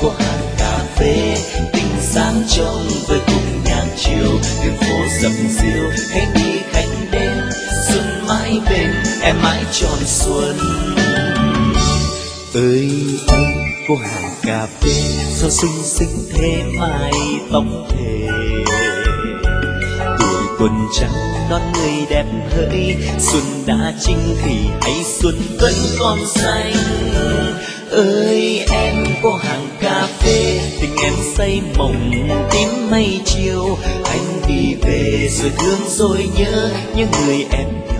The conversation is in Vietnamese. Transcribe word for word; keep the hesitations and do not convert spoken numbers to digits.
có hàng cà phê tình sáng trong với cùng nhạc chiều đường phố dập dìu khánh đi khánh đến xuân mãi bên em mãi tròn xuân. Ơi em cô hàng cà phê sao xinh xinh thế mai tóc thề tuổi tuần trắng đón người đẹp hỡi xuân đã chinh thì hay xuân vẫn còn xanh. Ơi em cô hàng cà phê tình em say mộng tím mây chiều anh đi về rồi thương rồi nhớ những người em